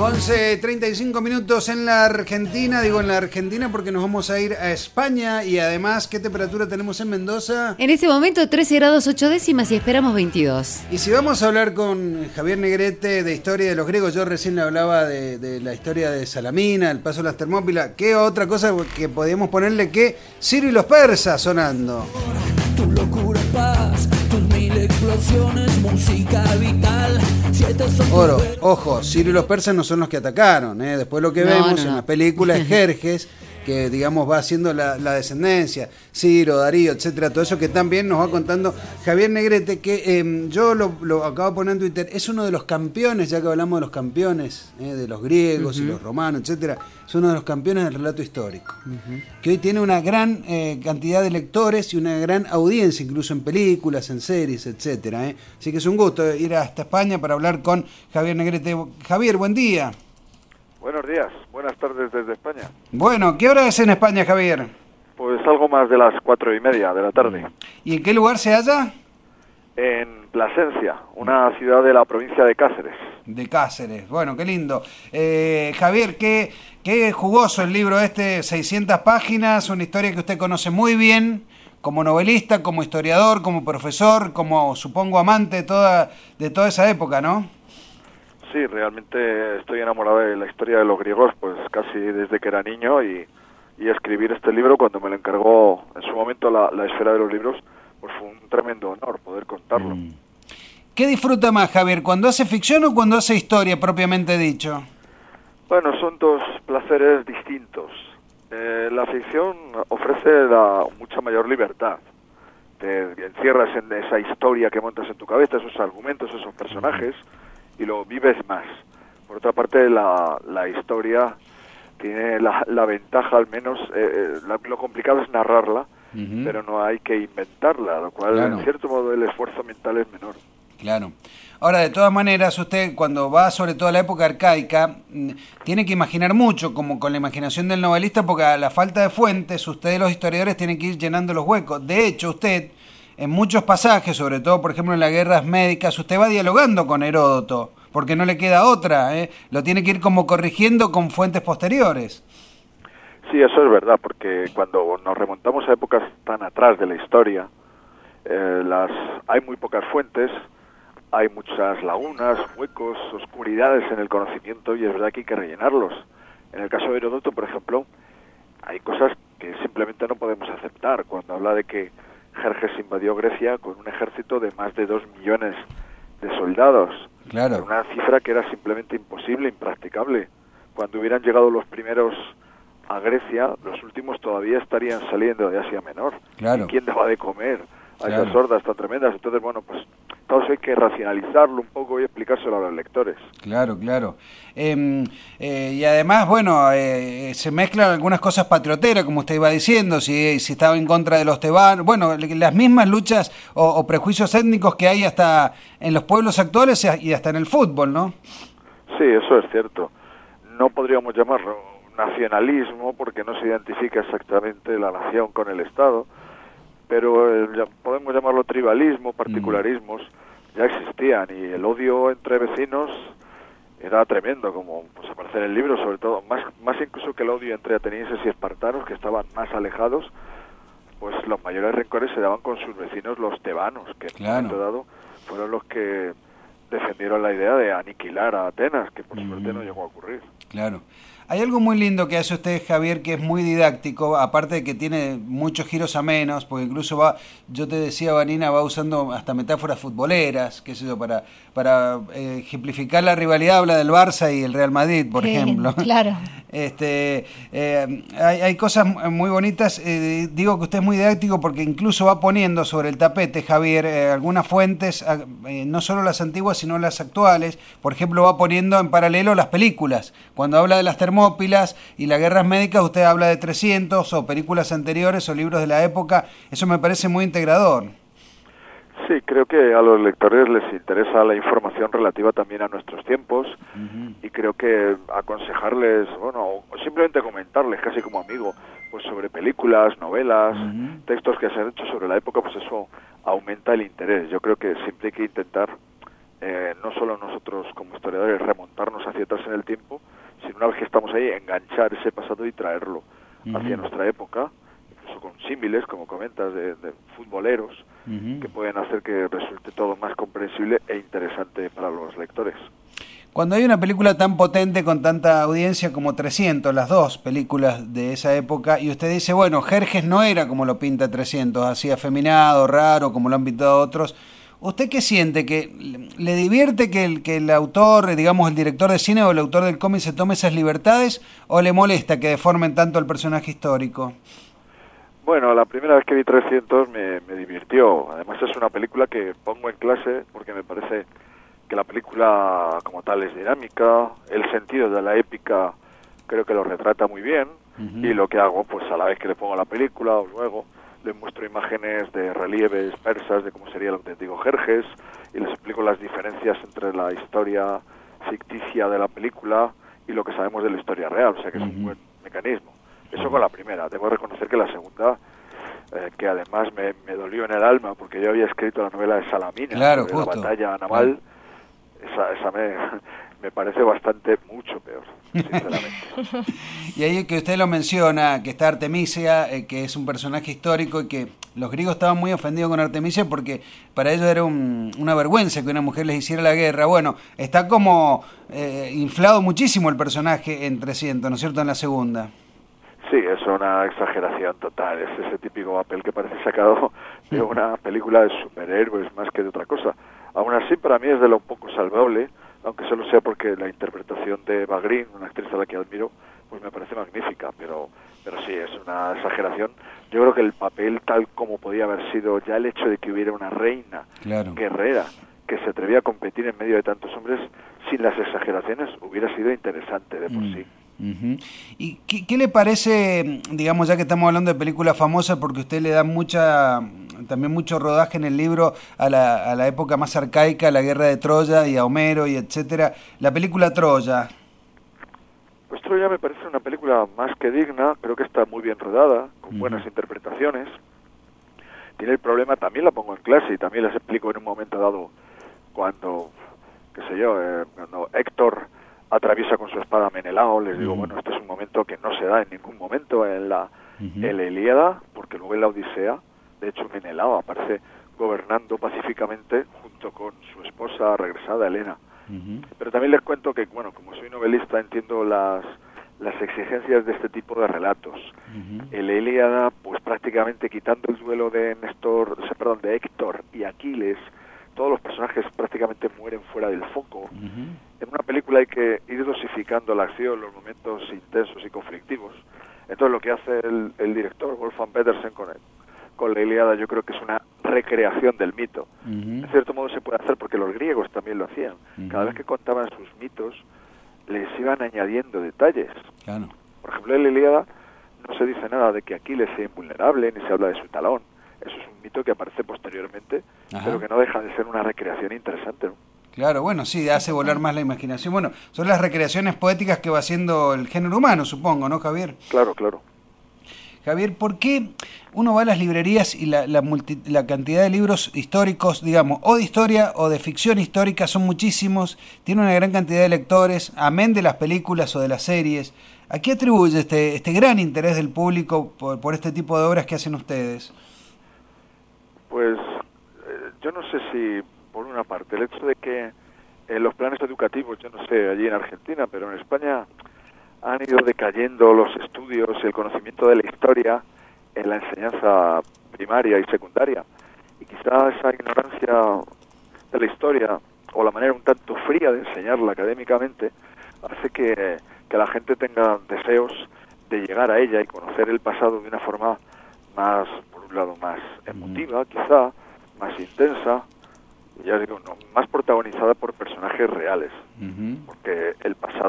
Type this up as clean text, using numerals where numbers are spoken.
11:35 en la Argentina, digo en la Argentina porque nos vamos a ir a España y además, ¿qué temperatura tenemos en Mendoza? En este momento 13 grados 8 décimas y esperamos 22. Y si vamos a hablar con Javier Negrete de historia de los griegos, yo recién le hablaba de la historia de Salamina, el paso de las Termópilas, ¿qué otra cosa que podíamos ponerle que Ciro y los persas sonando? Tu locura paz, tus mil explosiones, música vital. Oro, ojo, Ciro y los persas no son los que atacaron, ¿eh? Después lo que vemos en la película es Jerjes, que digamos va haciendo la descendencia, Ciro, Darío, etcétera, todo eso que también nos va contando Javier Negrete, que yo lo acabo de poner en Twitter, es uno de los campeones, ya que hablamos de los campeones, de los griegos y los romanos, etcétera, es uno de los campeones del relato histórico, que hoy tiene una gran cantidad de lectores y una gran audiencia, incluso en películas, en series, etcétera, Así que es un gusto ir hasta España para hablar con Javier Negrete. Javier, buen día. Buenos días, buenas tardes desde España. Bueno, ¿qué hora es en España, Javier? Pues algo más de las 4:30 de la tarde. ¿Y en qué lugar se halla? En Plasencia, una ciudad de la provincia de Cáceres. De Cáceres, bueno, qué lindo. Javier, qué jugoso el libro este, 600 páginas, una historia que usted conoce muy bien, como novelista, como historiador, como profesor, como supongo amante de toda esa época, ¿no? Sí, realmente estoy enamorado de la historia de los griegos, pues casi desde que era niño y escribir este libro cuando me lo encargó en su momento la Esfera de los Libros, pues fue un tremendo honor poder contarlo. ¿Qué disfruta más, Javier, cuando hace ficción o cuando hace historia propiamente dicho? Bueno, son dos placeres distintos. La ficción ofrece mucha mayor libertad. Te encierras en esa historia que montas en tu cabeza, esos argumentos, esos personajes, y lo vives más. Por otra parte, la historia tiene la ventaja, al menos, lo complicado es narrarla, pero no hay que inventarla, lo cual, en cierto modo, el esfuerzo mental es menor. Claro. Ahora, de todas maneras, usted cuando va sobre todo a la época arcaica, tiene que imaginar mucho, como con la imaginación del novelista, porque a la falta de fuentes, ustedes los historiadores tienen que ir llenando los huecos. De hecho, usted, en muchos pasajes, sobre todo, por ejemplo, en las guerras médicas, usted va dialogando con Heródoto, porque no le queda otra, lo tiene que ir como corrigiendo con fuentes posteriores. Sí, eso es verdad, porque cuando nos remontamos a épocas tan atrás de la historia, hay muy pocas fuentes, hay muchas lagunas, huecos, oscuridades en el conocimiento y es verdad que hay que rellenarlos. En el caso de Heródoto, por ejemplo, hay cosas que simplemente no podemos aceptar. Cuando habla de que Jerjes invadió Grecia con un ejército de más de 2 millones de soldados. Claro. Una cifra que era simplemente imposible, impracticable. Cuando hubieran llegado los primeros a Grecia, los últimos todavía estarían saliendo de Asia Menor. Claro. ¿Y quién daba de comer a esas hordas tan tremendas? Entonces, bueno, pues todo eso hay que racionalizarlo un poco y explicárselo a los lectores. Claro, claro. Y además, bueno, se mezclan algunas cosas patrioteras, como usted iba diciendo, si estaba en contra de los tebanos, bueno, las mismas luchas o prejuicios étnicos que hay hasta en los pueblos actuales y hasta en el fútbol, ¿no? Sí, eso es cierto. No podríamos llamarlo nacionalismo porque no se identifica exactamente la nación con el Estado, pero podemos llamarlo tribalismo, particularismos, ya existían, y el odio entre vecinos era tremendo, como pues aparece en el libro, sobre todo, más incluso que el odio entre atenienses y espartanos, que estaban más alejados, pues los mayores rencores se daban con sus vecinos, los tebanos, que en un momento dado fueron los que defendieron la idea de aniquilar a Atenas, que por suerte no llegó a ocurrir. Claro. Hay algo muy lindo que hace usted, Javier, que es muy didáctico, aparte de que tiene muchos giros amenos, porque incluso yo te decía, Vanina, va usando hasta metáforas futboleras, qué sé yo, para ejemplificar la rivalidad, habla del Barça y el Real Madrid, por ejemplo. Claro. Hay cosas muy bonitas, digo que usted es muy didáctico porque incluso va poniendo sobre el tapete, Javier, algunas fuentes, no solo las antiguas, sino las actuales. Por ejemplo, va poniendo en paralelo las películas. Cuando habla de las Termópilas y las guerras médicas, usted habla de 300 o películas anteriores o libros de la época. Eso me parece muy integrador. Sí, creo que a los lectores les interesa la información relativa también a nuestros tiempos y creo que aconsejarles, bueno, o simplemente comentarles casi como amigo, pues sobre películas, novelas, textos que se han hecho sobre la época, pues eso aumenta el interés. Yo creo que siempre hay que intentar, no solo nosotros como historiadores, remontarnos hacia atrás en el tiempo, sino una vez que estamos ahí, enganchar ese pasado y traerlo hacia nuestra época, incluso con símiles, como comentas, de futboleros, que pueden hacer que resulte todo más comprensible e interesante para los lectores. Cuando hay una película tan potente con tanta audiencia como 300, las dos películas de esa época, y usted dice, bueno, Jerjes no era como lo pinta 300, así afeminado, raro, como lo han pintado otros. ¿Usted qué siente? ¿Que le divierte que el autor, digamos el director de cine o el autor del cómic se tome esas libertades, o le molesta que deformen tanto el personaje histórico? Bueno, la primera vez que vi 300 me divirtió. Además es una película que pongo en clase porque me parece que la película como tal es dinámica, el sentido de la épica creo que lo retrata muy bien, y lo que hago, pues a la vez que le pongo la película o luego le muestro imágenes de relieves persas de cómo sería el auténtico Jerjes y les explico las diferencias entre la historia ficticia de la película y lo que sabemos de la historia real, o sea que es un buen mecanismo. Eso con la primera. Debo reconocer que la segunda, que además me dolió en el alma porque yo había escrito la novela de Salamina, claro, sobre la batalla naval, esa me parece bastante mucho peor, sinceramente. Y ahí que usted lo menciona, que está Artemisia, que es un personaje histórico y que los griegos estaban muy ofendidos con Artemisia porque para ellos era una vergüenza que una mujer les hiciera la guerra. Bueno, está como inflado muchísimo el personaje en 300, ¿no es cierto?, en la segunda. Sí, es una exageración total, es ese típico papel que parece sacado de una película de superhéroes más que de otra cosa. Aún así, para mí es de lo poco salvable, aunque solo sea porque la interpretación de Eva Green, una actriz a la que admiro, pues me parece magnífica, pero sí, es una exageración. Yo creo que el papel tal como podía haber sido, ya el hecho de que hubiera una reina guerrera que se atrevía a competir en medio de tantos hombres, sin las exageraciones, hubiera sido interesante de por sí. ¿Y qué le parece, digamos, ya que estamos hablando de películas famosas, porque usted le da también mucho rodaje en el libro a la época más arcaica, a la guerra de Troya y a Homero y etcétera, la película Troya? Pues Troya me parece una película más que digna, creo que está muy bien rodada, con buenas interpretaciones. Tiene el problema, también la pongo en clase y también les explico en un momento dado cuando, cuando Héctor atraviesa con su espada a Menelao, les digo, bueno, este es un momento que no se da en ningún momento en la Ilíada, porque luego en la Odisea, de hecho Menelao aparece gobernando pacíficamente junto con su esposa regresada, Helena. Pero también les cuento que, bueno, como soy novelista, entiendo las exigencias de este tipo de relatos. En la Ilíada, pues prácticamente quitando el duelo de Héctor y Aquiles, todos los personajes prácticamente mueren fuera del foco. En una película hay que ir dosificando la acción, los momentos intensos y conflictivos. Entonces lo que hace el director, Wolfgang Petersen, con la Ilíada, yo creo que es una recreación del mito. En cierto modo se puede hacer porque los griegos también lo hacían. Cada vez que contaban sus mitos, les iban añadiendo detalles. Claro. Por ejemplo, en la Ilíada no se dice nada de que Aquiles sea invulnerable, ni se habla de su talón. Eso es un mito que aparece posteriormente, pero que no deja de ser una recreación interesante, ¿no? Claro, bueno, sí, hace volar más la imaginación. Bueno, son las recreaciones poéticas que va haciendo el género humano, supongo, ¿no, Javier? Claro, claro. Javier, ¿por qué uno va a las librerías y la cantidad de libros históricos, digamos, o de historia o de ficción histórica son muchísimos, tiene una gran cantidad de lectores, amén de las películas o de las series? ¿A qué atribuye este gran interés del público por este tipo de obras que hacen ustedes? Pues yo no sé si, por una parte, el hecho de que en los planes educativos, yo no sé, allí en Argentina, pero en España han ido decayendo los estudios y el conocimiento de la historia en la enseñanza primaria y secundaria. Y quizá esa ignorancia de la historia, o la manera un tanto fría de enseñarla académicamente, hace que la gente tenga deseos de llegar a ella y conocer el pasado de una forma más, por un lado, más emotiva, quizá, más intensa, ya digo, no, más protagonizada por personajes reales, porque el pasado